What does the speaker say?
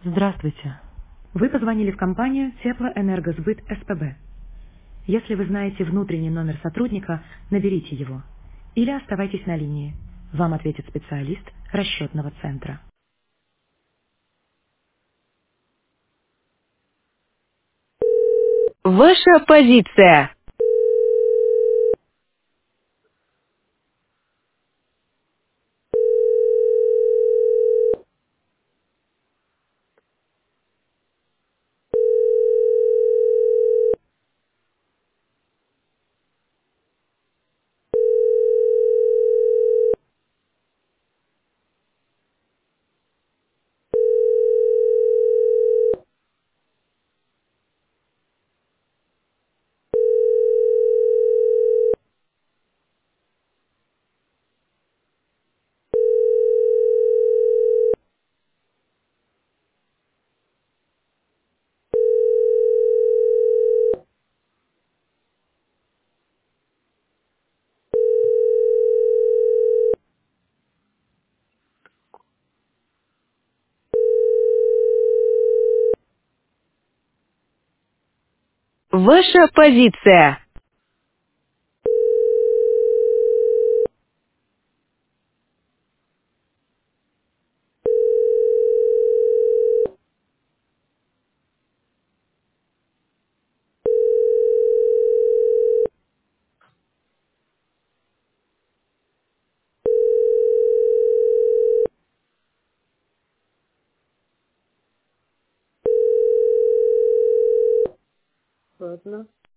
Здравствуйте. Вы позвонили в компанию Теплоэнергосбыт СПБ. Если вы знаете внутренний номер сотрудника, наберите его. Или оставайтесь на линии. Вам ответит специалист расчетного центра. Ваша позиция. Ваша позиция. Ладно.